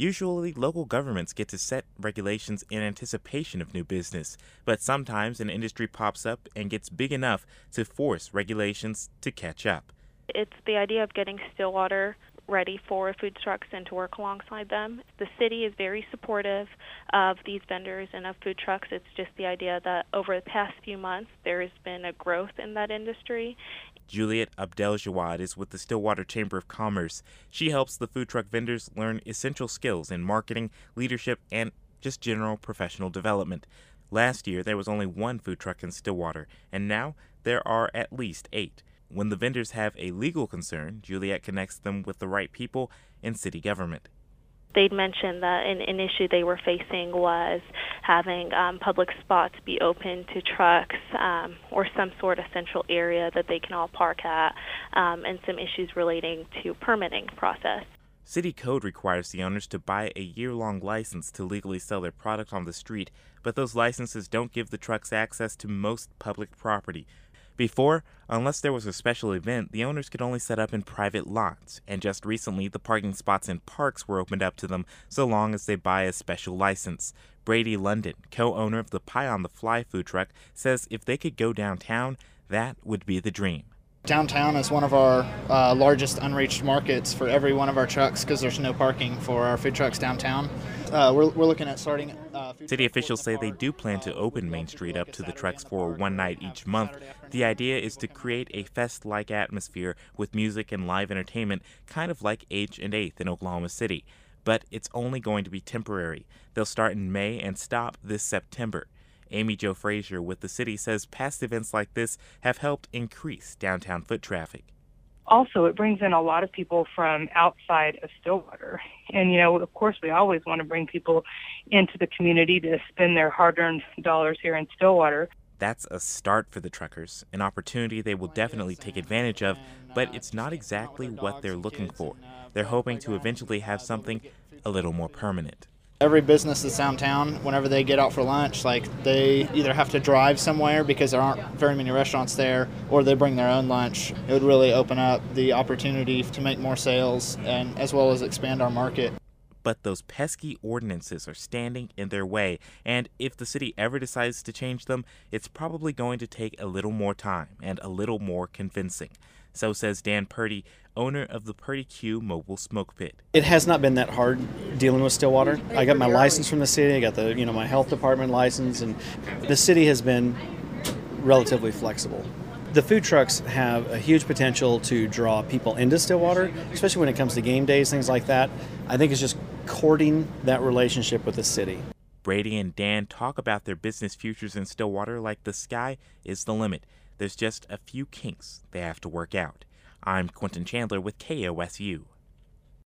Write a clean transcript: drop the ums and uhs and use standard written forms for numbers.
Usually, local governments get to set regulations in anticipation of new business, but sometimes an industry pops up and gets big enough to force regulations to catch up. It's the idea of getting Stillwater ready for food trucks and to work alongside them. The city is very supportive of these vendors and of food trucks. It's just the idea that over the past few months there has been a growth in that industry. Juliet Abdeljawad is with the Stillwater Chamber of Commerce. She helps the food truck vendors learn essential skills in marketing, leadership, and just general professional development. Last year, there was only one food truck in Stillwater, and now there are at least 8. When the vendors have a legal concern, Juliet connects them with the right people in city government. They'd mentioned that an issue they were facing was having public spots be open to trucks or some sort of central area that they can all park at, and some issues relating to permitting process. City code requires the owners to buy a year-long license to legally sell their product on the street, but those licenses don't give the trucks access to most public property. Before, unless there was a special event, the owners could only set up in private lots, and just recently the parking spots in parks were opened up to them so long as they buy a special license. Brady London, co-owner of the Pie on the Fly food truck, says if they could go downtown, that would be the dream. Downtown is one of our largest unreached markets for every one of our trucks because there's no parking for our food trucks downtown. We're looking at starting. City officials say they do plan to open Main Street up to the trucks for one night each month. The idea is to create a fest-like atmosphere with music and live entertainment, kind of like H&H in Oklahoma City. But it's only going to be temporary. They'll start in May and stop this September. Amy Jo Frazier with the city says past events like this have helped increase downtown foot traffic. Also, it brings in a lot of people from outside of Stillwater. And, of course, we always want to bring people into the community to spend their hard-earned dollars here in Stillwater. That's a start for the truckers, an opportunity they will definitely take advantage of, but it's not exactly what they're looking for. They're hoping to eventually have something a little more permanent. Every business that's downtown, whenever they get out for lunch, they either have to drive somewhere because there aren't very many restaurants there, or they bring their own lunch. It would really open up the opportunity to make more sales and as well as expand our market. But those pesky ordinances are standing in their way, and if the city ever decides to change them, it's probably going to take a little more time and a little more convincing. So says Dan Purdy, owner of the Purdy Q Mobile Smoke Pit. It has not been that hard dealing with Stillwater. I got my license from the city. I got my health department license, and the city has been relatively flexible. The food trucks have a huge potential to draw people into Stillwater, especially when it comes to game days, things like that. I think it's just courting that relationship with the city. Brady and Dan talk about their business futures in Stillwater like the sky is the limit. There's just a few kinks they have to work out. I'm Quentin Chandler with KOSU.